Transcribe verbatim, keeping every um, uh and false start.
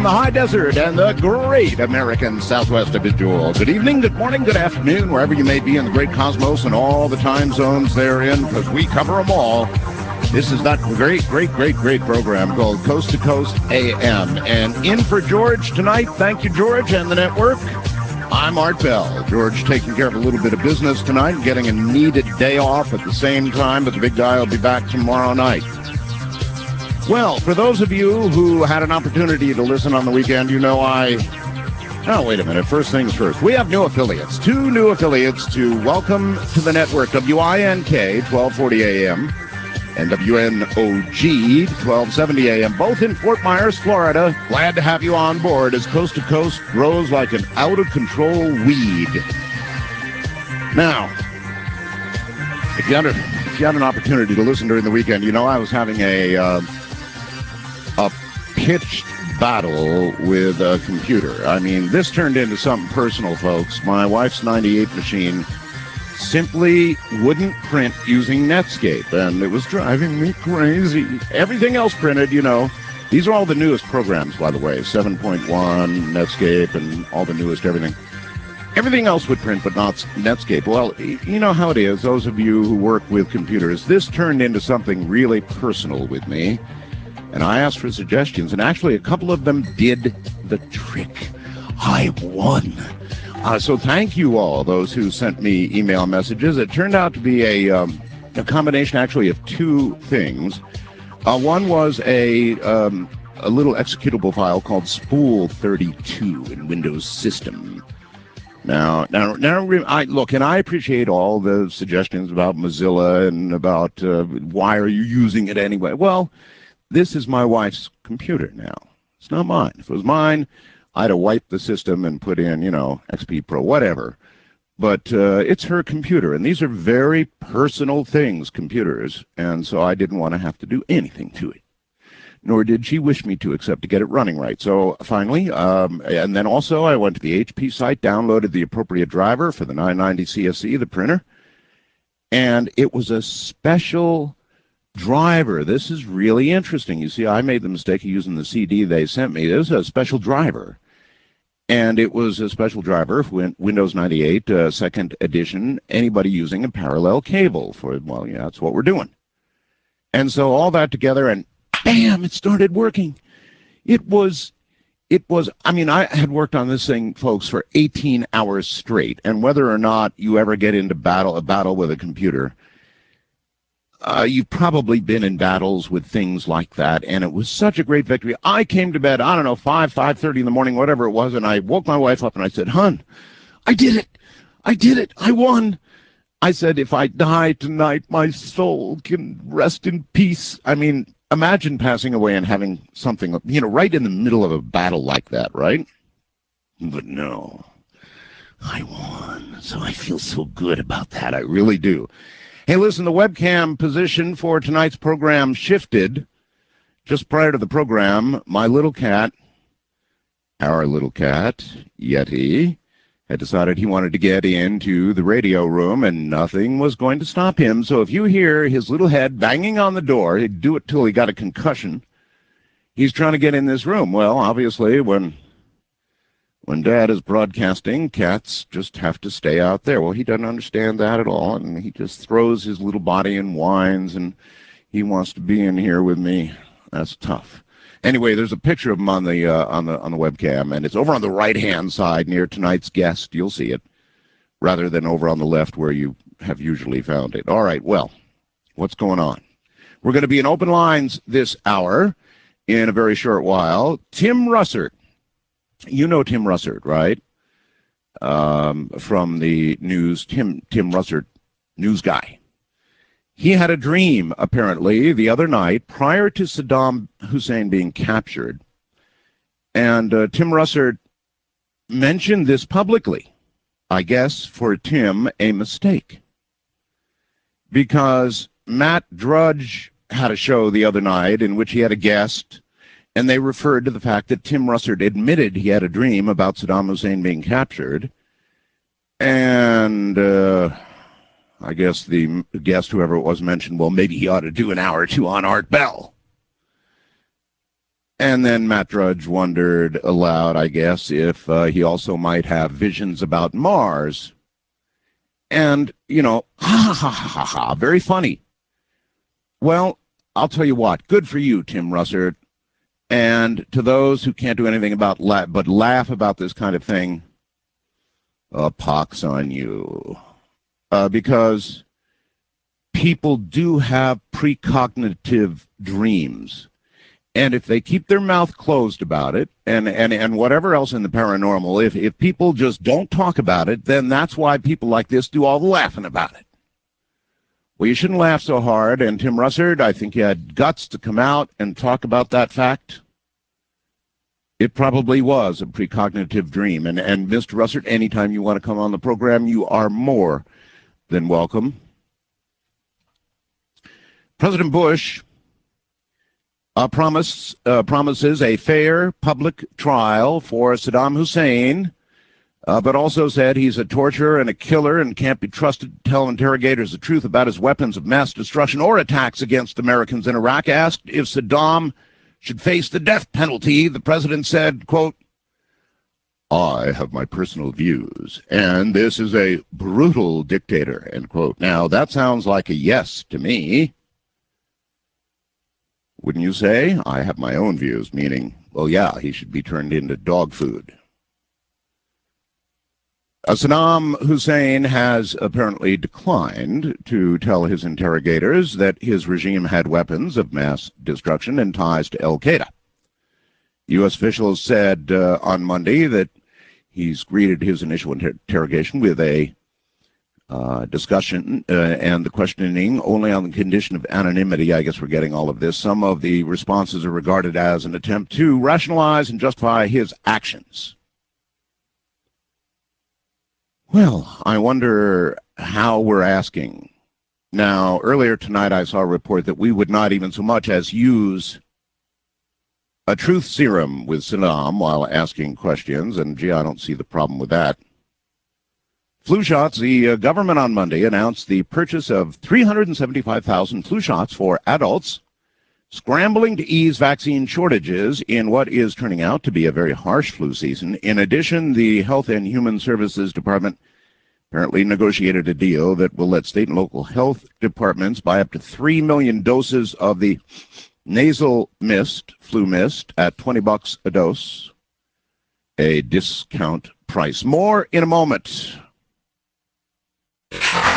from the high desert and the great American Southwest of Israel. Good evening, good morning, good afternoon, wherever you may be in the great cosmos and all the time zones therein, because we cover them all. This is that great, great, great, great program called Coast to Coast A M. And in for George tonight, thank you, George, and the network. I'm Art Bell. George taking care of a little bit of business tonight, getting a needed day off at the same time, but the big guy will be back tomorrow night. Well, for those of you who had an opportunity to listen on the weekend, you know I... Oh, wait a minute. First things first. We have new affiliates. Two new affiliates to welcome to the network. W I N K, twelve forty A M, and W N O G, twelve seventy A M, both in Fort Myers, Florida. Glad to have you on board as Coast to Coast grows like an out-of-control weed. Now, if you, had a, if you had an opportunity to listen during the weekend, you know I was having a... Uh, a pitched battle with a computer. I mean, this turned into something personal, folks. My wife's ninety-eight machine simply wouldn't print using Netscape, and it was driving me crazy. Everything else printed, you know. These are all the newest programs, by the way, seven point one, Netscape, and all the newest everything. Everything else would print, but not Netscape. Well, you know how it is, those of you who work with computers. This turned into something really personal with me. And I asked for suggestions, and actually a couple of them did the trick. I won. Uh, so thank you all, those who sent me email messages. It turned out to be a, um, a combination, actually, of two things. Uh, one was a, um, a little executable file called Spool thirty-two in Windows System. Now, now, now, I, look, and I appreciate all the suggestions about Mozilla and about uh, why are you using it anyway. Well, this is my wife's computer now. It's not mine. If it was mine, I'd have wiped the system and put in, you know, X P Pro, whatever. But uh, it's her computer, and these are very personal things, computers, and so I didn't want to have to do anything to it. Nor did she wish me to, except to get it running right. So finally, um, and then also I went to the H P site, downloaded the appropriate driver for the nine ninety C S E, the printer, and it was a special driver. This is really interesting. You see, I made the mistake of using the C D they sent me. This is a special driver. And it was a special driver for Windows ninety-eight, uh, second edition, anybody using a parallel cable for, well, yeah, that's what we're doing. And so all that together, and bam, it started working. It was, it was, I mean, I had worked on this thing, folks, for eighteen hours straight. And whether or not you ever get into battle, a battle with a computer, Uh, you've probably been in battles with things like that, and it was such a great victory. I came to bed, I don't know, five, five thirty in the morning, whatever it was, and I woke my wife up and I said, "Hun, I did it. I did it. I won." I said, "If I die tonight, my soul can rest in peace." I mean, imagine passing away and having something, you know, right in the middle of a battle like that, right? But no, I won, so I feel so good about that. I really do. Hey, listen, the webcam position for tonight's program shifted. Just prior to the program, my little cat, our little cat, Yeti, had decided he wanted to get into the radio room, and nothing was going to stop him. So if you hear his little head banging on the door, he'd do it till he got a concussion. He's trying to get in this room. Well, obviously, when... When Dad is broadcasting, cats just have to stay out there. Well, he doesn't understand that at all, and he just throws his little body and whines, and he wants to be in here with me. That's tough. Anyway, there's a picture of him on the uh, on the on the webcam, and it's over on the right-hand side near tonight's guest. You'll see it, rather than over on the left where you have usually found it. All right, well, what's going on? We're going to be in open lines this hour in a very short while. Tim Russert. You know Tim Russert, right? Um, from the news, Tim Tim Russert, news guy. He had a dream, apparently, the other night, prior to Saddam Hussein being captured. And uh, Tim Russert mentioned this publicly. I guess, for Tim, a mistake. Because Matt Drudge had a show the other night in which he had a guest, and they referred to the fact that Tim Russert admitted he had a dream about Saddam Hussein being captured. And uh, I guess the guest, whoever it was, mentioned, well, maybe he ought to do an hour or two on Art Bell. And then Matt Drudge wondered aloud, I guess, if uh, he also might have visions about Mars. And, you know, ha ha ha ha ha, very funny. Well, I'll tell you what, good for you, Tim Russert. And to those who can't do anything about la- but laugh about this kind of thing, a pox on you. Uh, because people do have precognitive dreams. And if they keep their mouth closed about it, and, and, and whatever else in the paranormal, if, if people just don't talk about it, then that's why people like this do all the laughing about it. Well, you shouldn't laugh so hard, and Tim Russert, I think you had guts to come out and talk about that fact. It probably was a precognitive dream. And, and Mister Russert, anytime you want to come on the program, you are more than welcome. President Bush Uh, promise, uh, promises a fair public trial for Saddam Hussein, uh, but also said he's a torturer and a killer and can't be trusted to tell interrogators the truth about his weapons of mass destruction or attacks against Americans in Iraq. Asked if Saddam should face the death penalty, the president said, quote, "I have my personal views, and this is a brutal dictator," end quote. Now, that sounds like a yes to me. Wouldn't you say? I have my own views, meaning, well, yeah, he should be turned into dog food. Uh, Saddam Hussein has apparently declined to tell his interrogators that his regime had weapons of mass destruction and ties to al-Qaeda. U S officials said uh, on Monday that he's greeted his initial inter- interrogation with a Uh, discussion uh, and the questioning only on the condition of anonymity. I guess we're getting all of this. Some of the responses are regarded as an attempt to rationalize and justify his actions. Well, I wonder how we're asking. Now, earlier tonight I saw a report that we would not even so much as use a truth serum with Saddam while asking questions, and gee, I don't see the problem with that. Flu shots. The uh, government on Monday announced the purchase of three hundred seventy-five thousand flu shots for adults, scrambling to ease vaccine shortages in what is turning out to be a very harsh flu season. In addition, the Health and Human Services Department apparently negotiated a deal that will let state and local health departments buy up to three million doses of the nasal mist, flu mist, at twenty bucks a dose, a discount price. More in a moment.